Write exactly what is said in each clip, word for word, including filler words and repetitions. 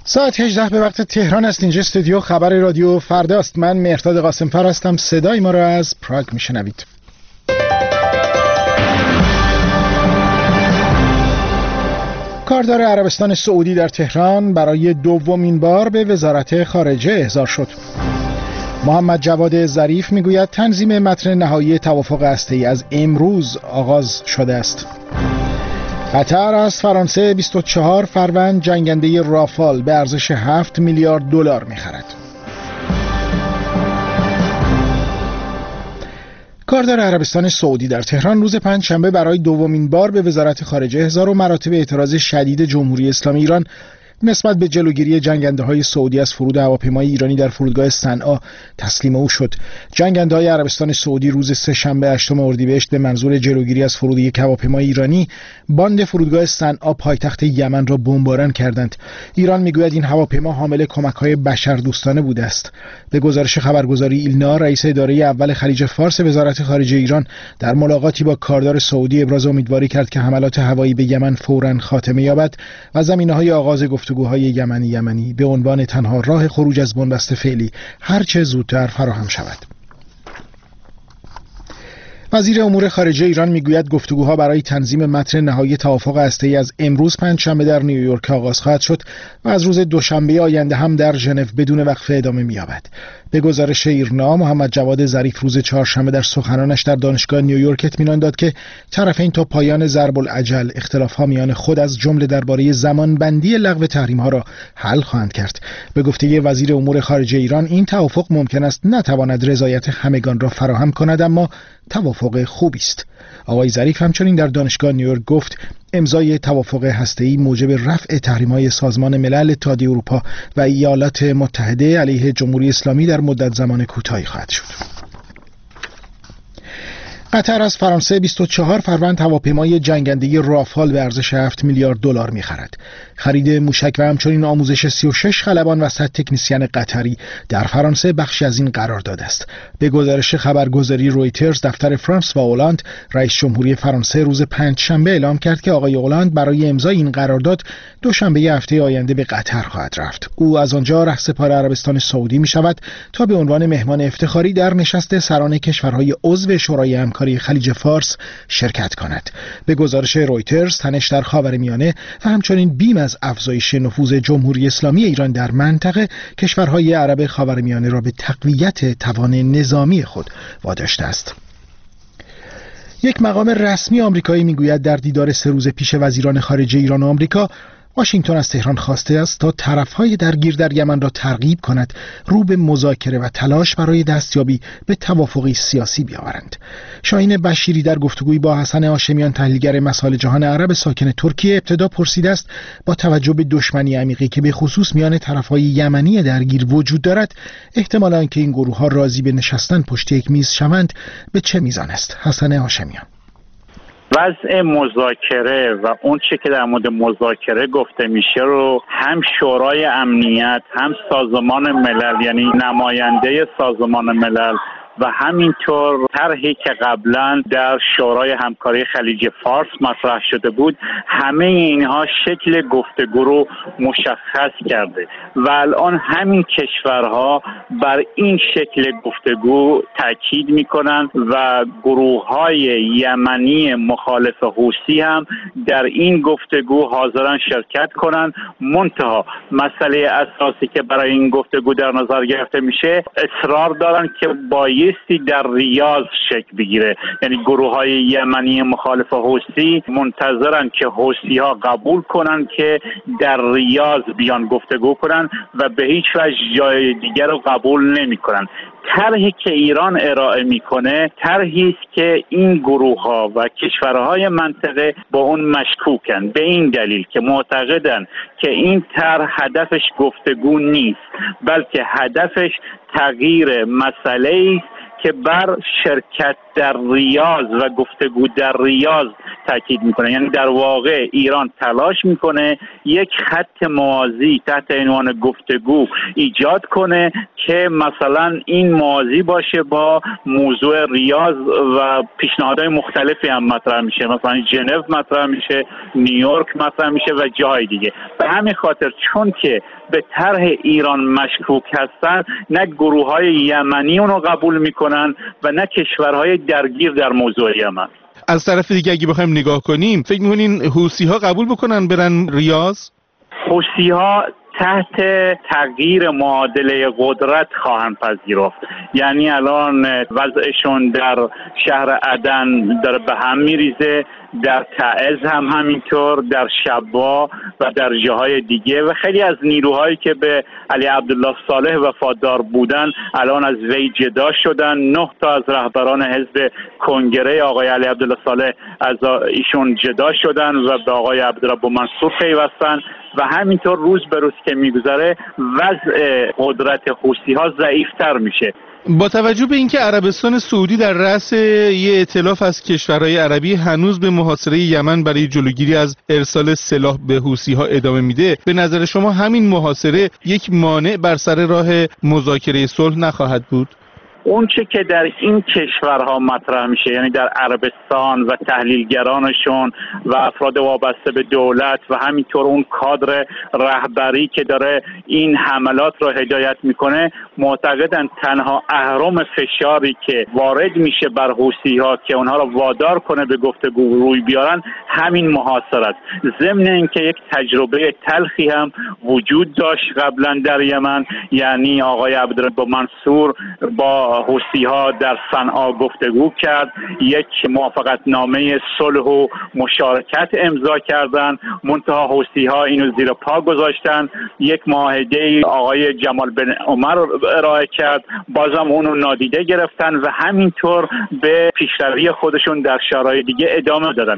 ساعت هجده به وقت تهران است. اینجا استودیو خبر رادیو فرداست. من مهرداد قاسم‌فر هستم. صدای ما را از پراگ میشنوید. کاردار عربستان سعودی در تهران برای دومین بار به وزارت خارجه احضار شد. محمد جواد ظریف میگوید تنظیم متن نهایی توافق هسته‌ای از امروز آغاز شده است. قطر از فرانسه بیست و چهار فروند جنگنده رافال به ارزش هفت میلیارد دلار می‌خرد. کاردار عربستان سعودی در تهران روز پنجشنبه برای دومین بار به وزارت خارجه احضار و مراتب اعتراض شدید جمهوری اسلامی ایران نسبت به جلوگیری جنگنده‌های سعودی از فرود هواپیمای ایرانی در فرودگاه صنعا تسلیم او شد. جنگنده‌های عربستان سعودی روز سه‌شنبه هشتم اردیبهشت به منظور جلوگیری از فرود یک هواپیمای ایرانی باند فرودگاه صنعا پایتخت یمن را بمباران کردند. ایران میگوید این هواپیما حامل کمک‌های بشردوستانه بوده است. به گزارش خبرگزاری ایلنا، رئیس اداره اول خلیج فارس وزارت خارجه ایران در ملاقاتی با کاردار سعودی ابراز امیدواری کرد که حملات هوایی به یمن فوراً خاتمه یابد و زمینه‌های آغاز گفتگوهای یمنی یمنی به عنوان تنها راه خروج از بنبست فعلی هر چه زودتر فراهم شود. وزیر امور خارجه ایران میگوید گفتگوها برای تنظیم متن نهایی توافق هسته‌ای از امروز پنجشنبه در نیویورک آغاز خواهد شد و از روز دوشنبه آینده هم در ژنو بدون وقفه ادامه می‌یابد. به گزارش ایرنا، محمد جواد ظریف روز چهارشنبه در سخنانش در دانشگاه نیویورک اطمینان داد که طرفین تا پایان ضرب العجل اختلاف‌ها میان خود از جمله درباره زمانبندی لغو تحریم‌ها را حل خواهند کرد. به گفته وزیر امور خارجه ایران این توافق ممکن است نتواند رضایت همگان را فراهم کند، اما توافق خوبی است. آقای ظریف همچنین در دانشگاه نیویورک گفت امضای توافق هسته‌ای موجب رفع تحریم‌های سازمان ملل، اتحادیه اروپا و ایالات متحده علیه جمهوری اسلامی در مدت زمان کوتاهی خواهد شد. قطر از فرانسه بیست و چهار فروند هواپیمای جنگنده رافال به ارزش هفت میلیارد دلار می‌خرد. خرید موشک و همچنین آموزش سی و شش خلبان و صد تکنسین قطری در فرانسه بخشی از این قرارداد است. به گزارش خبرگزاری رویترز، دفتر فرانس و هلند، رئیس جمهوری فرانسه روز پنجشنبه اعلام کرد که آقای هلند برای امضای این قرارداد دوشنبه هفته آینده به قطر خواهد رفت. او از آنجا رهسپار عربستان سعودی می‌شود تا به عنوان مهمان افتخاری در نشست سران کشورهای عضو شورای همکاری خلیج فارس شرکت کند. به گزارش رویترز، تنش در خاورمیانه و همچنین بیم از افزایش نفوذ جمهوری اسلامی ایران در منطقه کشورهای عرب خاورمیانه را به تقویت توان نظامی خود واداشته است. یک مقام رسمی آمریکایی میگوید در دیدار سه روز پیش وزیران خارجه ایران و آمریکا، واشنگتن از تهران خواسته است تا طرفهای درگیر در یمن را ترغیب کند رو به مذاکره و تلاش برای دستیابی به توافقی سیاسی بیاورند. شاهین بشیری در گفتگویی با حسن هاشمیان، تحلیلگر مسائل جهان عرب ساکن ترکیه، ابتدا پرسیده است با توجه به دشمنی عمیقی که به خصوص میان طرفهای یمنی درگیر وجود دارد، احتمال آنکه این گروه‌ها راضی به نشستن پشت یک میز شوند به چه میزان است؟ حسن هاشمیان: وضع مذاکره و اون چه که در مورد مذاکره گفته میشه رو هم شورای امنیت، هم سازمان ملل یعنی نماینده سازمان ملل و همینطور طرحی که قبلا در شورای همکاری خلیج فارس مطرح شده بود، همه اینها شکل گفتگو رو مشخص کرده و الان همین کشورها بر این شکل گفتگو تاکید میکنن و گروه‌های یمنی مخالف حوثی هم در این گفتگو حاضرن شرکت کنن. منتها مسئله اساسی که برای این گفتگو در نظر گرفته میشه، اصرار دارن که با بایستی در ریاض شکل بگیره، یعنی گروه های یمنی مخالف حوثی منتظرن که حوثی ها قبول کنن که در ریاض بیان گفتگو کنن و به هیچ وجه جای دیگر رو قبول نمی کنن. طرحی که ایران ارائه میکنه طرحی است که این گروه ها و کشورهای منطقه با اون مشکوکن، به این دلیل که معتقدن که این طرح هدفش گفتگو نیست، بلکه هدفش تغییر مسئله است که بر شرکت در ریاض و گفتگو در ریاض تاکید میکنه. یعنی در واقع ایران تلاش میکنه یک خط موازی تحت عنوان گفتگو ایجاد کنه که مثلا این موازی باشه با موضوع ریاض و پیشنهادهای مختلفی هم مطرح میشه، مثلا ژنو مطرح میشه، نیویورک مطرح میشه و جای دیگه. به همین خاطر چون که به طرح ایران مشکوک هستن، نه گروه‌های یمنی اونو قبول میکنن و نه کشورهای درگیر در موضوع یمن. از طرف دیگه اگه بخوایم نگاه کنیم، فکر می‌کنین حوثی‌ها قبول بکنن برن ریاض؟ حوثی‌ها تحت تغییر معادله قدرت خواهند پذیرفت. یعنی الان وضعشون در شهر عدن داره به هم میریزه، در تعز هم همینطور، در شبا و در جاهای دیگه، و خیلی از نیروهایی که به علی عبدالله صالح وفادار بودن الان از وی جدا شدن. نه تا از رهبران حزب کنگره آقای علی عبدالله صالح از ایشون جدا شدن و به آقای عبدالرب منصور پیوستن و همینطور روز به روز که میگذره وضع قدرت حوثی‌ها ضعیف‌تر میشه. با توجه به اینکه عربستان سعودی در رأس یه ائتلاف از کشورهای عربی هنوز به محاصره یمن برای جلوگیری از ارسال سلاح به حوثی‌ها ادامه میده، به نظر شما همین محاصره یک مانع بر سر راه مذاکره صلح نخواهد بود؟ اون چه که در این کشورها مطرح میشه، یعنی در عربستان و تحلیلگرانشون و افراد وابسته به دولت و همینطور اون کادر رهبری که داره این حملات رو هدایت میکنه، معتقدن تنها اهرم فشاری که وارد میشه بر حوثی‌ها که اونها رو وادار کنه به گفتگو روی بیارن همین محاصره است. ضمن اینکه یک تجربه تلخی هم وجود داشت قبلا در یمن، یعنی آقای عبدالرب منصور با حوثی‌ها در صنعا گفتگو کرد، یک موافقتنامه صلح و مشارکت امضا کردند، منتها حوثی‌ها اینو زیر پا گذاشتن. یک معاهده آقای جمال بن عمر ارائه کرد، بازم اونو نادیده گرفتن و همینطور به پیشروی خودشون در شرایط دیگه ادامه دادن.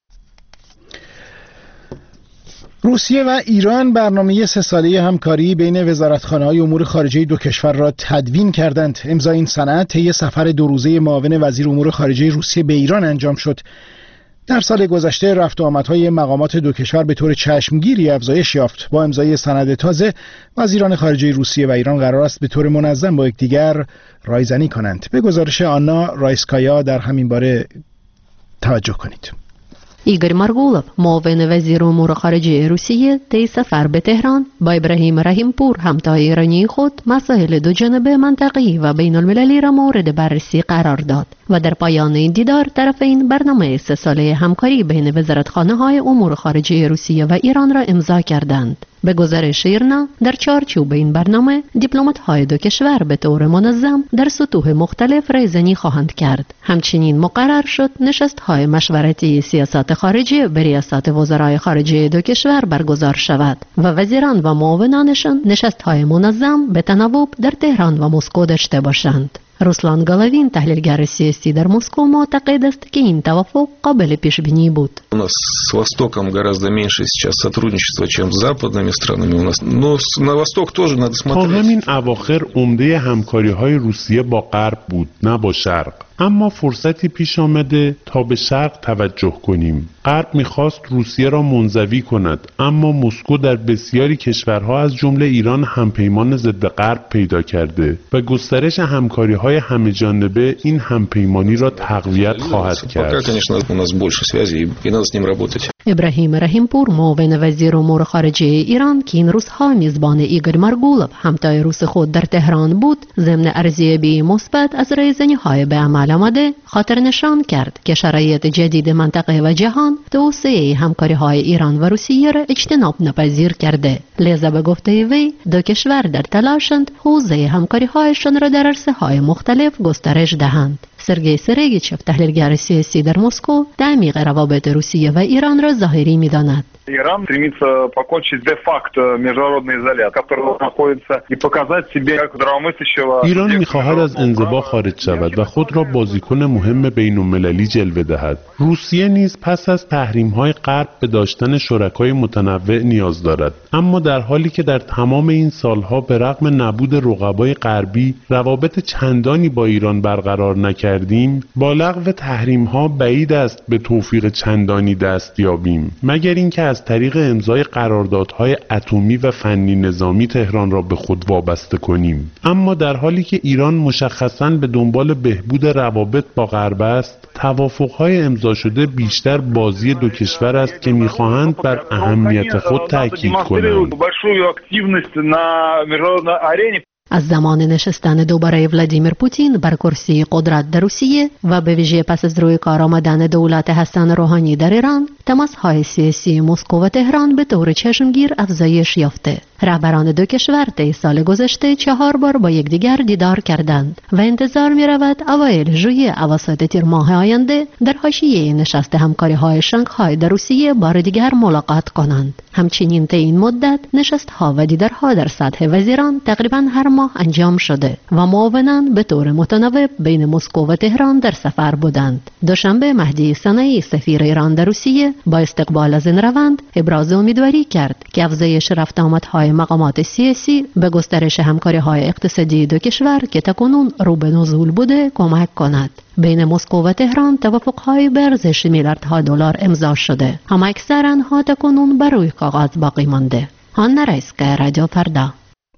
روسیه و ایران برنامه سه ساله همکاری بین وزارتخانه‌های امور خارجه دو کشور را تدوین کردند. امضای این سند طی سفر دو روزه معاون وزیر امور خارجه روسیه به ایران انجام شد. در سال گذشته رفت و آمدهای مقامات دو کشور به طور چشمگیری افزایش یافت. با امضای سند تازه، وزیران خارجه روسیه و ایران قرار است به طور منظم با یکدیگر رایزنی کنند. به گزارش آنا رایسکایا در همین باره توجه کنید. ایگور مارگولوف، معاون وزیر امور خارجه روسیه، طی سفر به تهران با ابراهیم رحیم پور، همتای ایرانی خود، مسائل دو جانبه منطقی و بین المللی را مورد بررسی قرار داد و در پایان این دیدار طرفین برنامه سه ساله همکاری بین وزارتخانه‌های امور خارجه روسیه و ایران را امضا کردند. به گزارش ایرنا، در چارچوب این برنامه دیپلمات‌های دو کشور به طور منظم در سطوح مختلف رایزنی خواهند کرد. همچنین مقرر شد نشست‌های مشورتی سیاست خارجی به ریاست وزرای خارجه دو کشور برگزار شود و وزیران و معاونانشان نشست‌های منظم به تناوب در تهران و مسکو داشته باشند. روسلان گالاوین، تحلیلگر سیاسی در مسکو، معتقد است که این توافق قابل پیش بینی بود. У нас с Востоком гораздо меньше сейчас сотрудничества, чем с западными странами у нас. Но на Восток тоже надо смотреть. تا همین اواخر عمده همکاری‌های روسیه با غرب بود، نه با شرق. اما فرصتی پیش آمده تا به شرق توجه کنیم. غرب می‌خواست روسیه را منزوی کند، اما مسکو در بسیاری کشورها از جمله ایران همپیمان ضد غرب پیدا کرده و گسترش همکاری‌های همه‌جانبه این همپیمانی را تقویت خواهد کرد. ابراهیم رحیم پور، معاون وزیر امور خارجه ایران که این روزها میزبان ایگور مارگولوف، همتای روس خود در تهران بود، ضمن ارزیابی مثبت از رایزنی‌های به عمل آمده خاطر نشان کرد که شرایط جدید منطقه و جهان توسعه همکاری‌های ایران و روسیه را اجتناب ناپذیر کرده. لذا به گفته وی، دو کشور در تلاشند حوزه همکاری‌هایشان را در عرصه‌های مختلف گسترش دهند. سرگئی سرگیچف، تحلیلگر سیاسی در مسکو، تعمیق روابط روسیه و ایران را ظاهری می‌داند. Иран стремится покончить де-факто международный изолят, который находится и показать себе как здравомыслящего. ایران می‌خواهد از انزوا خارج شود و خود را بازیکن مهم بین‌المللی جلوه دهد. روسیه نیز پس از تحریم‌های غرب به داشتن شرکای متنوع نیاز دارد. اما در حالی که در تمام این سالها به رغم نبود رقبای غربی روابط چندانی با ایران برقرار نکردیم، با لغو تحریم‌ها بعید است به توفیق چندانی دست یابیم، مگر اینکه از طریق امضای قراردادهای اتمی و فنی نظامی تهران را به خود وابسته کنیم. اما در حالی که ایران مشخصاً به دنبال بهبود روابط با غرب است، توافق‌های امضا شده بیشتر بازی دو کشور است که می‌خواهند بر اهمیت خود تاکید کنند. از زمان نشستن دوباره ولادیمیر پوتین بر کرسی قدرت در روسیه و به ویژه پس از روی کار آمدن دولت حسن روحانی در ایران، تماس‌های سیاسی مسکو و تهران به طور چشمگیر افزایش یافته. رهبران دو کشور طی سال گذشته چهار بار با یکدیگر دیدار کردند و انتظار می‌رود اوایل ژوئیه اواسط تیر ماه آینده در حاشیه نشست همکاری‌های شانگهای در روسیه بار دیگر ملاقات کنند. همچنین طی این مدت نشست‌ها و دیدارها در سطح وزیران تقریباً هر ماه انجام شده و معاونان به طور متناوب بین مسکو و تهران در سفر بودند. دوشنبه مهدی صنعی سفیر ایران در روسیه با استقبال از این روند ابراز امیدواری کرد که افزایش رفت آمدهای مقامات سیاسی به گسترش همکاری‌های اقتصادی دو کشور که تاکنون رو به نزول بوده کمک کند. بین مسکو و تهران توافق‌های به ارزش میلیاردها دلار امضا شده، اما اکثر آنها تاکنون بر روی کاغذ باقی مانده. هانا رایسکا، رادیو فردا.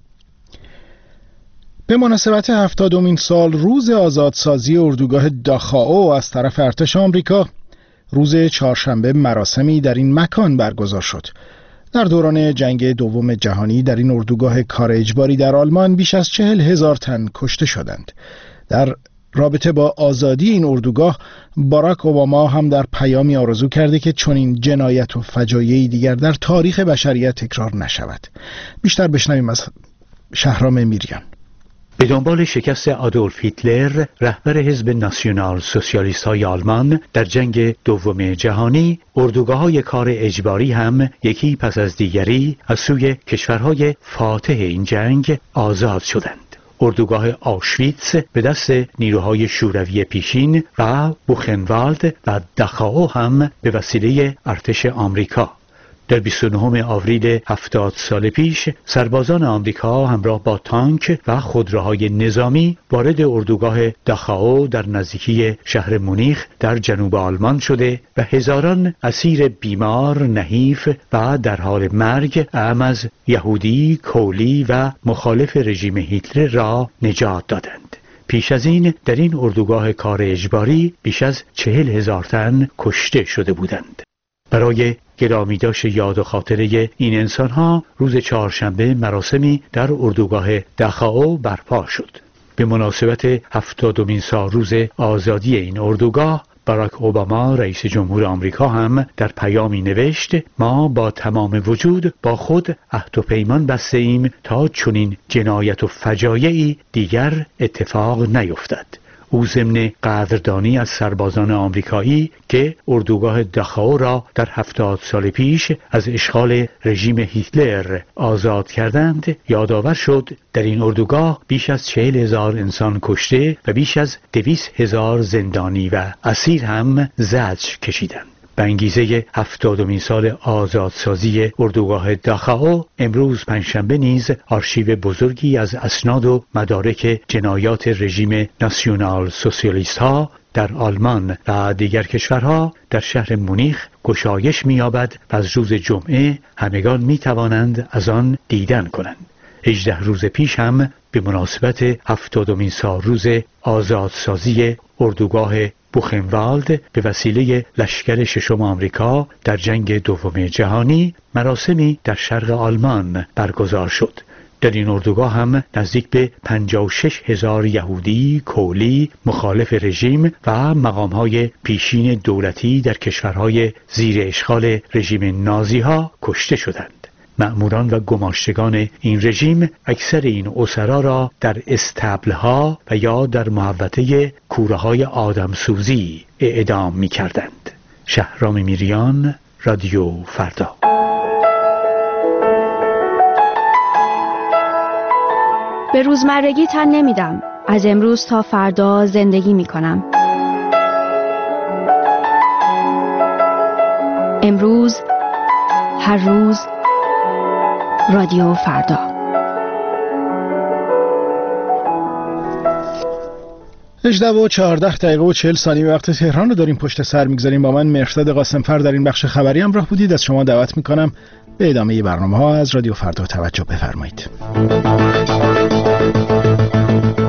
به مناسبت هفتادمین سال روز آزادسازی اردوگاه داخائو از طرف ارتش آمریکا، روز چهارشنبه مراسمی در این مکان برگزار شد. در دوران جنگ دوم جهانی در این اردوگاه کار اجباری در آلمان بیش از چهل هزار تن کشته شدند. در رابطه با آزادی این اردوگاه، باراک اوباما هم در پیامی آرزو کرده که چنین جنایت و فجایعی دیگر در تاریخ بشریت تکرار نشود. بیشتر بشنویم از شهرام میریان. به دنبال شکست آدولف هیتلر، رهبر حزب ناسیونال سوسیالیست های آلمان در جنگ دوم جهانی، اردوگاه‌های کار اجباری هم یکی پس از دیگری از سوی کشورهای فاتح این جنگ آزاد شدند. اردوگاه آشویتس به دست نیروهای شوروی پیشین و بوخنوالد و داخائو هم به وسیله ارتش آمریکا. در بیست و نهم آوریل هفتاد سال پیش سربازان آمریکا همراه با تانک و خودروهای نظامی وارد اردوگاه داخائو در نزدیکی شهر مونیخ در جنوب آلمان شده و هزاران اسیر بیمار، نحیف و در حال مرگ اعم از یهودی، کولی و مخالف رژیم هیتلر را نجات دادند. پیش از این در این اردوگاه کار اجباری بیش از چهل هزار تن کشته شده بودند. برای گرامیداشت یاد و خاطره این انسان‌ها روز چهارشنبه مراسمی در اردوگاه داخائو برپا شد. به مناسبت هفتادمین سال روز آزادی این اردوگاه، باراک اوباما رئیس جمهور آمریکا هم در پیامی نوشت: ما با تمام وجود با خود عهد و پیمان بسته ایم تا چنین جنایت و فجایعی دیگر اتفاق نیفتد. او ضمن قدردانی از سربازان آمریکایی که اردوگاه داخائو را در هفتاد سال پیش از اشغال رژیم هیتلر آزاد کردند، یادآور شد در این اردوگاه بیش از چهل هزار انسان کشته و بیش از دویست هزار زندانی و اسیر هم زجر کشیدند. به انگیزه هفتادمین سال آزادسازی اردوگاه داخائو، امروز پنجشنبه نیز آرشیو بزرگی از اسناد و مدارک جنایات رژیم ناسیونال سوسیالیست ها در آلمان و دیگر کشورها در شهر مونیخ گشایش می‌یابد و از روز جمعه همگان می‌توانند از آن دیدن کنند. هجده روز پیش هم به مناسبت هفتادمین سال روز آزادسازی اردوگاه بوخنوالد به وسیله لشکر ششم آمریکا در جنگ دوم جهانی مراسمی در شرق آلمان برگزار شد. در این اردوگاه هم نزدیک به پنجاه و شش هزار یهودی، کولی، مخالف رژیم و مقام‌های پیشین دولتی در کشورهای زیر اشغال رژیم نازی ها کشته شدند. مأموران و گماشتگان این رژیم اکثر این اسرا را در استبل‌ها و یا در محوطه کوره‌های آدمسوزی اعدام می‌کردند. شهرام میریان، رادیو فردا. به روزمرگی تن نمیدم. از امروز تا فردا زندگی می کنم. امروز، هر روز، رادیو فردا. هجده و چهارده دقیقه و چهل ثانیه وقت تهران رو داریم پشت سر میگذاریم. با من مهرداد قاسمفر در این بخش خبری همراه بودید. از شما دعوت میکنم به ادامه برنامه ها از رادیو فردا توجه بفرمایید.